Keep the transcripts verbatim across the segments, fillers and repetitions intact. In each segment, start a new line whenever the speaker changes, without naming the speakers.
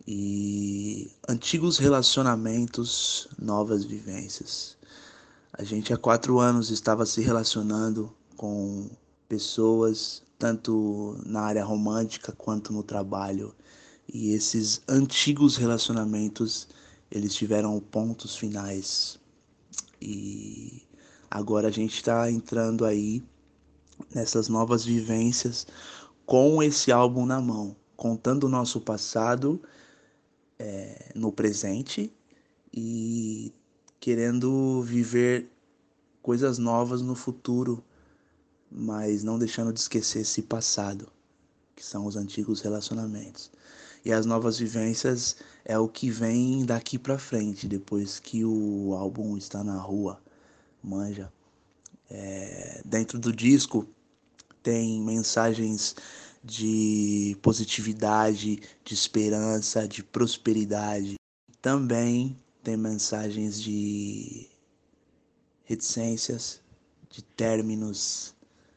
E antigos relacionamentos, novas vivências. A gente há quatro anos estava se relacionando com pessoas, tanto na área romântica quanto no trabalho. E esses antigos relacionamentos, eles tiveram pontos finais. E agora a gente está entrando aí nessas novas vivências com esse álbum na mão, contando o nosso passado é, no presente e querendo viver coisas novas no futuro, mas não deixando de esquecer esse passado, que são os antigos relacionamentos. E as novas vivências é o que vem daqui pra frente, depois que o álbum está na rua, manja. É, dentro do disco tem mensagens de positividade, de esperança, de prosperidade. Também tem mensagens de reticências, de términos,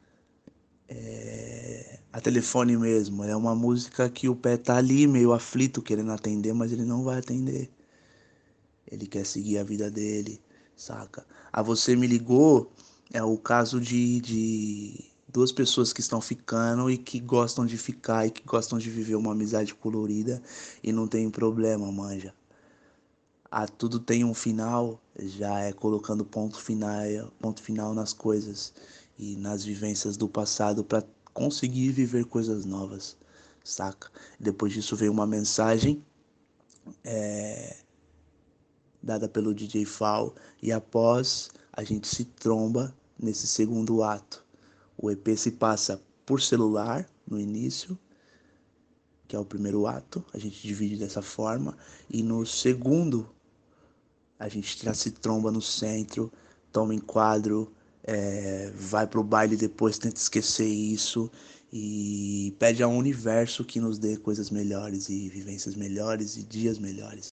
é, a telefone mesmo. É uma música que o pé tá ali meio aflito querendo atender, mas ele não vai atender. Ele quer seguir a vida dele, saca? A Você Me Ligou é o caso de, de duas pessoas que estão ficando e que gostam de ficar e que gostam de viver uma amizade colorida e não tem problema, manja. A Tudo Tem um Final já é colocando ponto final, ponto final nas coisas e nas vivências do passado para conseguir viver coisas novas, saca? Depois disso veio uma mensagem é, dada pelo D J Fal, e após a gente se tromba nesse segundo ato. O E P se passa por celular no início, que é o primeiro ato, a gente divide dessa forma, e no segundo a gente já se tromba no centro, toma enquadro, é, vai pro baile depois, tenta esquecer isso e pede ao universo que nos dê coisas melhores e vivências melhores e dias melhores.